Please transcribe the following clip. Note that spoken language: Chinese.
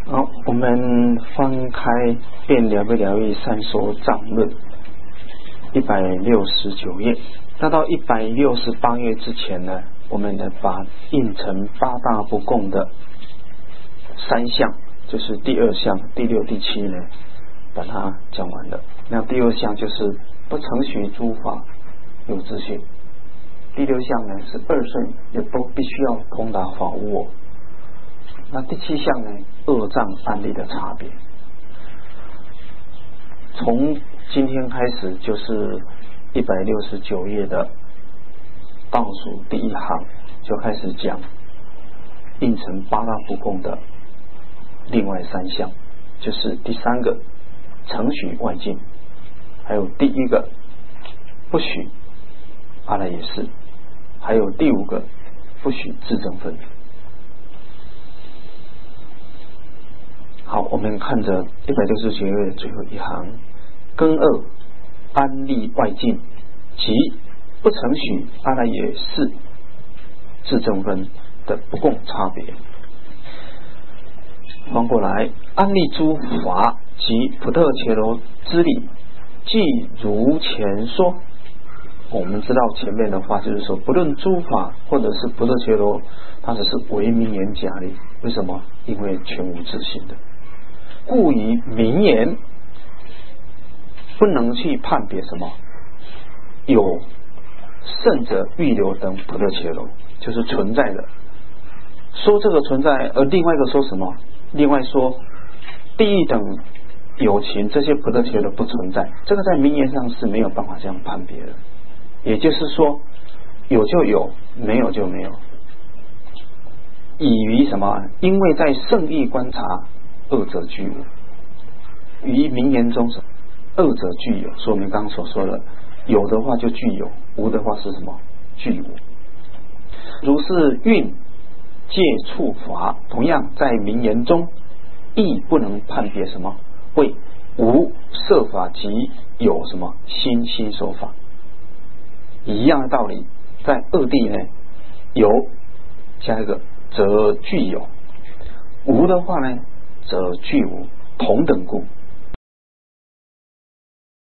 好，我们翻开《辩疗不疗愈三说藏论》169页，那到168页之前呢，我们呢把应成八大不共的三项，就是第二项、第六、第七呢，把它讲完了。那第二项就是不承许诸法有自性，第六项呢是二圣也都必须要通达法无我。那第七项呢，二障案例的差别。从今天开始就是169页的倒数第一行就开始讲应成八大不共的另外三项，就是第三个承许外境，还有第一个不许阿赖耶识，还有第五个不许自证分。好，我们看着169页最后一行，根二安立外境及不承许阿赖耶识自证分的不共差别。翻过来，安立诸法及普特伽罗之理，即如前说。我们知道前面的话就是说，不论诸法或者是普特伽罗，它只是为名言假理。为什么？因为全无自性的，故以名言不能去判别什么有圣者预流等普特伽罗，就是存在的。说这个存在，而另外一个说什么？另外说地狱等有情这些普特伽罗不存在，这个在名言上是没有办法这样判别的。也就是说，有就有，没有就没有。以于什么？因为在圣意观察，二者具无。于名言中，二者具有。所以我们刚刚所说的，有的话就具有，无的话是什么？具无。如是运界处法，同样在名言中，亦不能判别什么为无设法及有什么心说法。一样的道理，在二谛呢，有加一个则具有，无的话呢则具无，同等故